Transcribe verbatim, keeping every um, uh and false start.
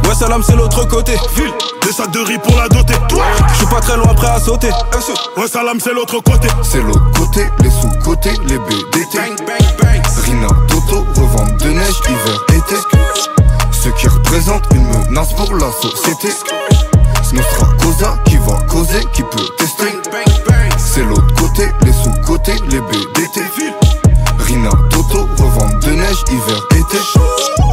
Ouais salam c'est l'autre côté. Ville, des sacs de riz pour la doter. J'suis pas très loin prêt à sauter. Ouais salam c'est l'autre côté. C'est l'autre côté, les sous-côtés, les B D T. Rina, Toto, revente de neige, hiver, été. Ceux qui représentent une menace pour la société. Nostra Cosa, qui va causer, qui peut tester. C'est l'autre côté, les sous-côtés, les B D T. Rina, Toto, revente de neige, hiver, été.